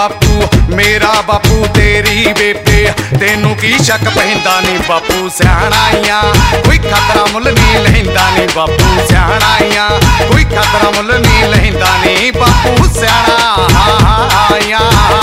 बापू मेरा बापू तेरी बेबे तेनू की शक पैंदा नी बापू सियाणाइयां कोई खतरा मुल नहीं लहिंदा नी बापू सियाणाइयां कोई खतरा मुल नहीं लहिंदा नी बापू सियाणाइयां।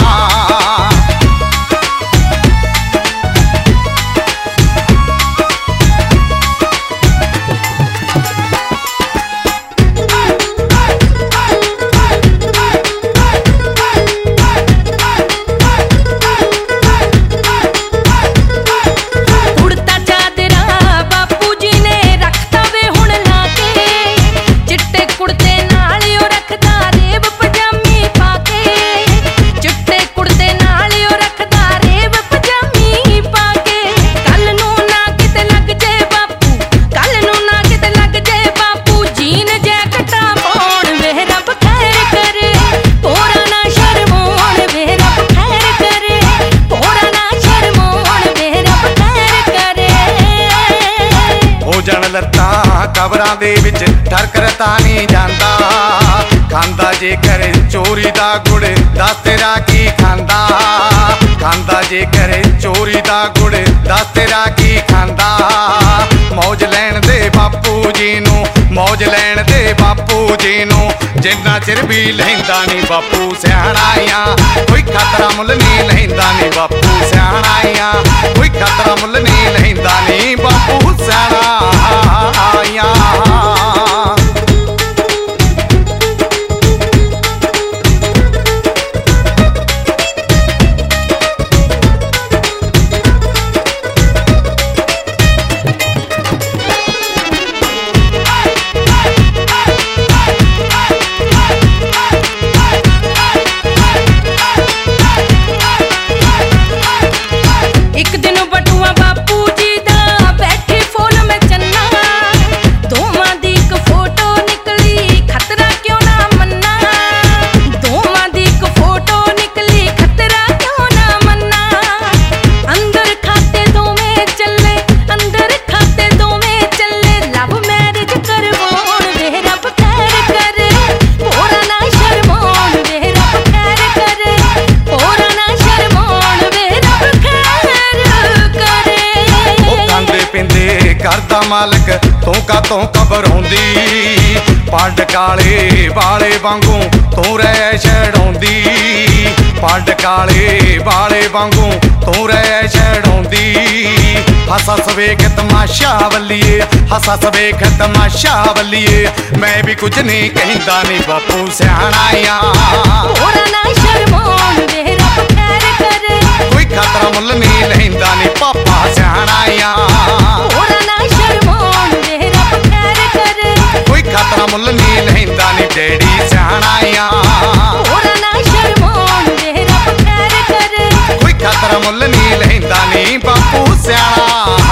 कबरां दे विच ठरकरता नहीं जांदा खांदा जेकर चोरी दा गुड़ दस तेरा की खांदा खांदा जेकर चोरी दा गुड़ दस तेरा की खांदा। मौज लैण दे बापू जी नू मौज लैण दे बापू जी नू जिन्ना चिर भी लहिंदा नहीं बापू सियाणाइयां कोई खतरा मुल नहीं लहिंदा नहीं बापू सियाणाइयां कोई खतरा मुल नहीं लहिंदा नहीं बापू सियाणाइयां। करदा मालक तू का तो घबराउंदी पड काले वाले वांगू तू रह छड़ाउंदी पड काले वाले वांगू तू रह छड़ाउंदी। हसा सवेख तमाशा वल्लीए हसा सवेख तमाशा वल्लीए मैं भी कुछ नहीं कहंदा नहीं बापू सियाणाइयां कोई खतरा मुल नहीं लहिंदा नहीं पापा सियाणाइयां कोई खतरा मुल नहीं लहिंदा नहीं डैडी सियाणाइयां कोई खतरा मुल नहीं लहिंदा नहीं बापू सियाणा।